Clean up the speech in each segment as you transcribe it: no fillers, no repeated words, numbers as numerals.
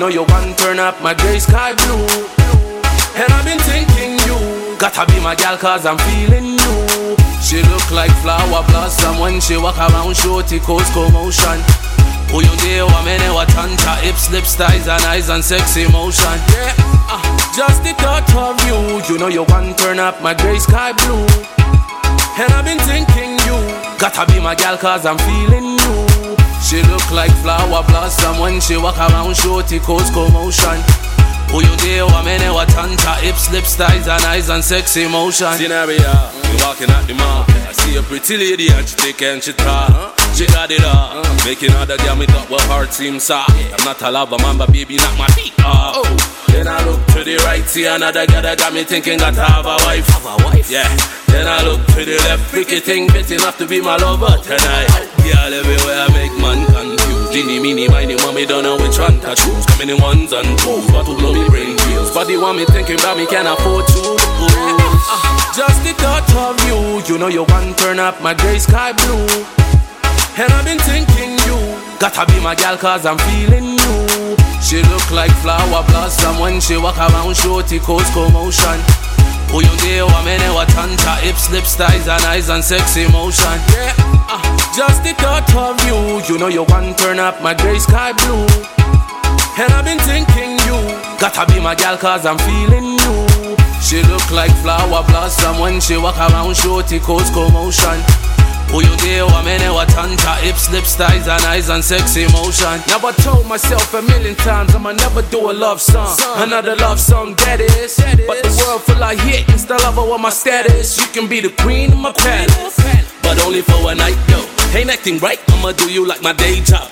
know you want turn up my grey sky blue. And I've been thinking you gotta be my gal cause I'm feeling you. She look like flower blossom when she walk around, shorty cause commotion. Who you there, woman, what tanta, hips, lips, thighs and eyes and sexy motion. Yeah, just the thought of you know you want turn up my grey sky blue. And I've been thinking you gotta be my gal cause I'm feeling you. She look like flower blossom when she walk around, shorty cause commotion. Who you there, woman, what tanta, hips, lips, thighs and eyes and sexy motion. Scenario, we walking at the mall. I see a pretty lady and she take and she talk. She got it all, making all the girl me talk with heart seems soft. I'm not a lover man, but baby knock my feet off. Then I look to the right, see another girl that got me thinking got to have a wife. Yeah. Then I look to the left, freaky thing fit enough to be my lover tonight. Girl everywhere make man confused. Genie, mini, miny, mommy don't know which one to choose. Coming in ones and twos, but who blow me brain feels. Body want me thinking about me can afford to lose. Just the thought of you know you want turn up my grey sky blue. And I've been thinking you gotta be my gal cause I'm feeling you. She look like flower blossom when she walk around, shorty cause commotion. Who you there, woman, what tanta, hips, lips, thighs and eyes and sexy motion. Yeah, just the thought of you know you want turn up my grey sky blue. And I've been thinking you gotta be my gal cause I'm feeling you. She look like flower blossom when she walk around, shorty cause commotion. Who you there, woman, what tanta, hips, lips, thighs and eyes and sexy motion. Never told myself a million times I'ma never do a love song. Another love song, that is. But the world full of hit and still love her with my status. You can be the queen of my palace, but only for a night though. Ain't acting right, I'ma do you like my day job.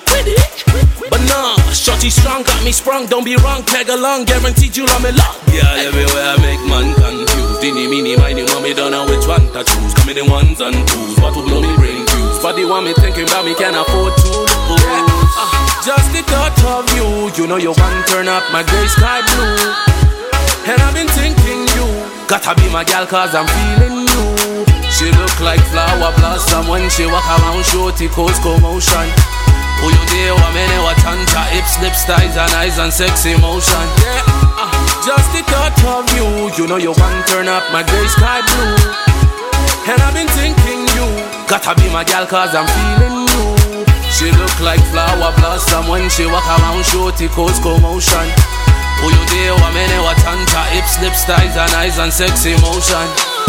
But nah, shorty strong, got me sprung. Don't be wrong, tag along, guaranteed you love me long. Yeah, everywhere I make man confused. Dini, mini, miny, mommy don't know which one to choose. Coming in ones and twos, but who blow me brain fuse. Body want me thinking about me can afford to lose. Just the thought of you know you want turn up my grey sky blue. And I've been thinking you gotta be my gal cause I'm feeling you. She look like flower blossom when she walk around, shorty cause commotion. Who you there, woman, what tanta, hips, lips, thighs and eyes and sexy motion. Yeah, just the thought of you know you want turn up my grey sky blue. And I've been thinking you gotta be my gal cause I'm feeling you. She look like flower blossom when she walk around, shorty cause commotion. Who you there, woman, what tanta, hips, lips, thighs and eyes and sexy motion.